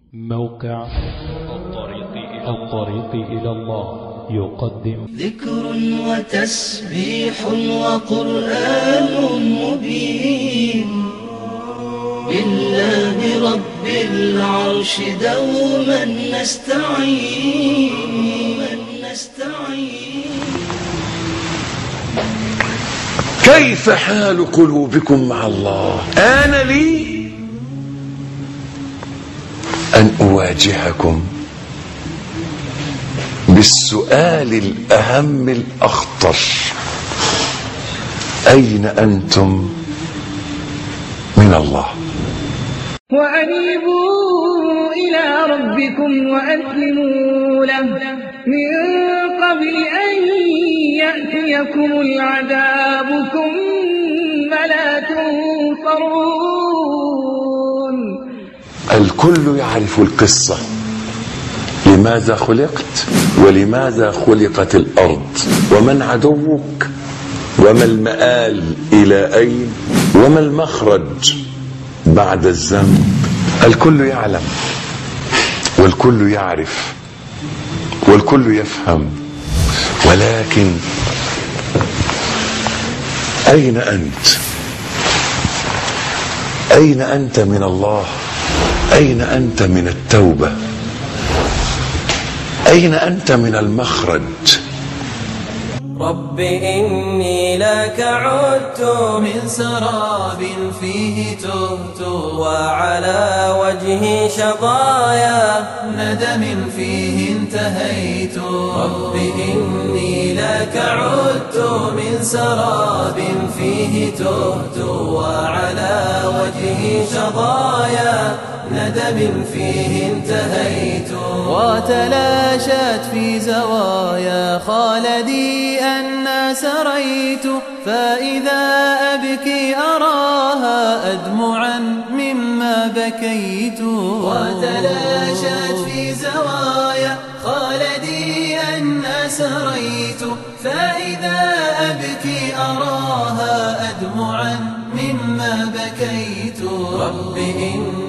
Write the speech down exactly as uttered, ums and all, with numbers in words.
موقع الطريق إلى الله يقدم ذكر وتسبيح وقرآن مبين لله رب العرش دوما نستعين نستعين. كيف حال قلوبكم مع الله؟ آن لي أن أواجهكم بالسؤال الأهم الأخطر: أين أنتم من الله؟ وأنيبوا إلى ربكم وأسلموا له من قبل أن يأتيكم العذاب ثم لا تنصرون. الكل يعرف القصة: لماذا خلقت، ولماذا خلقت الأرض، ومن عدوك، وما المآل إلى أين، وما المخرج بعد الذنب. الكل يعلم والكل يعرف والكل يفهم، ولكن أين أنت؟ أين أنت من الله؟ أين أنت من التوبة؟ أين أنت من المخرج؟ رب إني لك عدت من سراب فيه تهت، وعلى وجهي شظايا ندم فيه انتهيت. رب إني لك عدت من سراب فيه تهت، وعلى وجهي شظايا ندم فيه انتهيت. وتلاشت في زوايا خالدي أن سريت، فإذا أبكي أراها أدمعا مما بكيت. وتلاشت في زوايا خالدي أن سريت، فإذا أبكي أراها أدمعا مما بكيت. رب إن